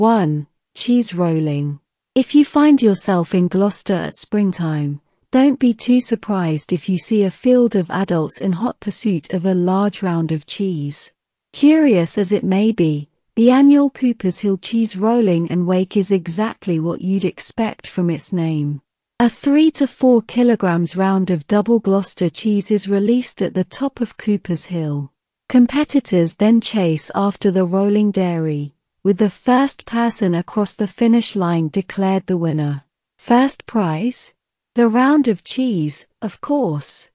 1. Cheese rolling. If you find yourself in Gloucester at springtime, don't be too surprised if you see a field of adults in hot pursuit of a large round of cheese. Curious as it may be, the annual Coopers Hill Cheese Rolling and Wake is exactly what you'd expect from its name. A 3 to 4 kilograms round of double Gloucester cheese is released at the top of Coopers Hill. Competitors then chase after the rolling dairy, with the first person across the finish line declared the winner. First prize? The round of cheese, of course.